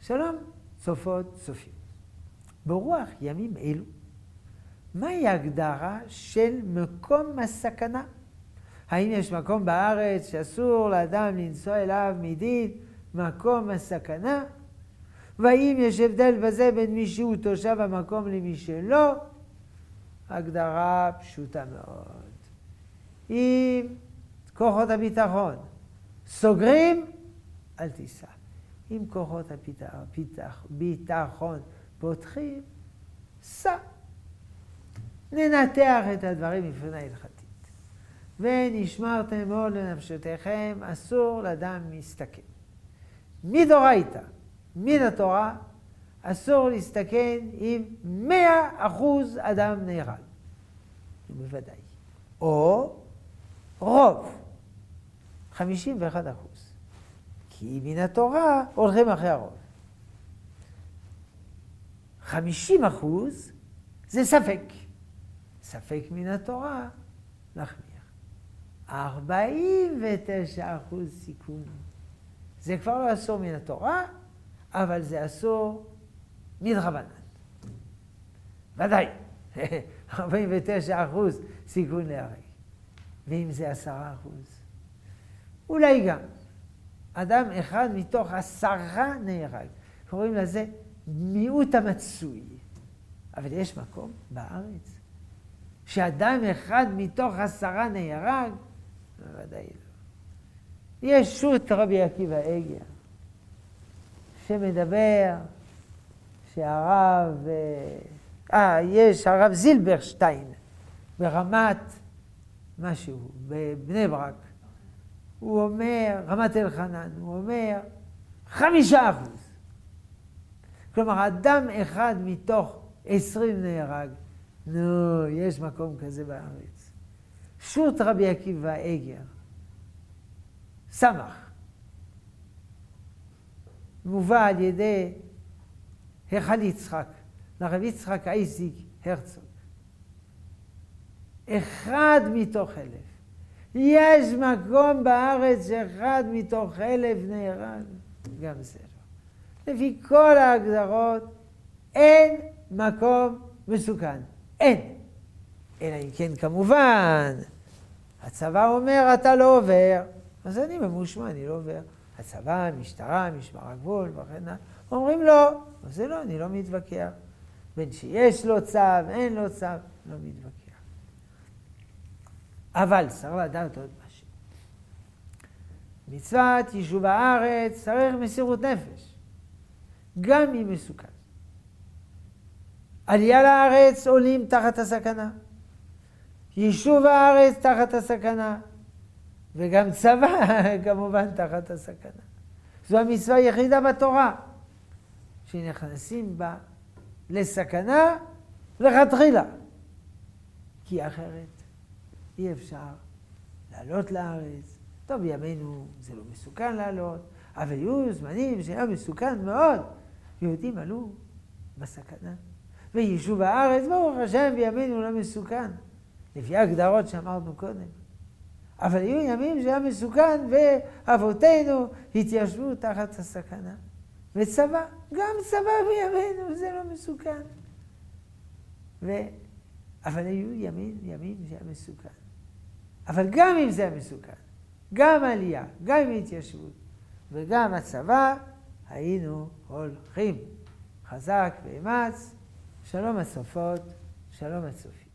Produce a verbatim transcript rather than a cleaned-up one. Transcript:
שלום צופות צופים. ברוח ימים אלו, מהי ההגדרה של מקום הסכנה? האם יש מקום בארץ שאסור לאדם לנסוע אליו מדין מקום הסכנה? והאם יש הבדל בזה בין מי שהוא תושב המקום למי שלא? הגדרה פשוטה מאוד. אם כוחות הביטחון סוגרים, אל תיסע. אם כוחות הביטחון פותחים, סע. ננתח את הדברים מבחינה הלכתית. ונשמרתם מאוד לנפשותיכם, אסור לאדם מסתכן. מדאורייתא, מן התורה, אסור להסתכן אם מאה אחוז אדם נהרג. בוודאי. או רוב, חמישים ואחד אחוז. כי מן התורה הולכים אחרי הרוב. חמישים אחוז זה ספק. ספק מן התורה להחמיר. ארבעים ותשע אחוז סיכון. זה כבר לא אסור מן התורה, אבל זה אסור מדרבנן. ודאי, ארבעים ותשע אחוז סיכון להרג. ואם זה עשרה אחוז? אולי גם. אדם אחד מתוך עשרה נהרג. קוראים לזה מיעוט המצוי. אבל יש מקום בארץ שאדם אחד מתוך עשרה נהרג? בוודאי לא. יש שו"ת רבי עקיבא איגר שמדבר שהרב, אה, יש הרב זילברשטיין ברמת משהו, בבני ברק. הוא אומר, רמת אלחנן, הוא אומר, חמישה אחוז. כלומר, אדם אחד מתוך עשרים נהרג. נו, יש מקום כזה בארץ. שו"ת רבי עקיבא איגר, סמך, מובא על ידי היכל יצחק, לרב יצחק אייזיק הרצוג. אחד מתוך אלף. יש מקום בארץ שאחד מתוך אלף נהרג. גם זה לא. לפי כל ההגדרות, אין מקום מסוכן. אין. אלא אם כן, כמובן, הצבא אומר, אתה לא עובר. אז אני ממושמע, אני לא עובר. הצבא, המשטרה, משמר הגבול, וכן הלאה. אומרים לא. אז זה לא, אני לא מתווכח. בין שיש לו צו, אין לו צו, לא מתווכח. אבל צריך לדעת עוד משהו. מצוות יישוב הארץ צריך מסירות נפש. גם אם מסוכן. עלייה לארץ עולים תחת הסכנה. יישוב הארץ תחת הסכנה. וגם צבא כמובן תחת הסכנה. זו המצווה היחידה בתורה. שנכנסים בה לסכנה לכתחילה. כי אחרת אי אפשר לעלות לארץ. טוב, בימינו זה לא מסוכן לעלות, אבל היו זמנים שהיה מסוכן מאוד. יהודים עלו בסכנה. ויישוב הארץ, ברוך השם, בימינו לא מסוכן. לפי ההגדרות שאמרנו קודם. אבל היו ימים שהיה מסוכן, ואבותינו התיישבו תחת הסכנה. וצבא, גם צבא בימינו זה לא מסוכן. ו... אבל היו ימים, ימים שהיה מסוכן. אבל גם אם זה היה מסוכן, גם עלייה, גם התיישבות, וגם הצבא, היינו הולכים. חזק ואמץ, שלום הצופות, שלום הצופים.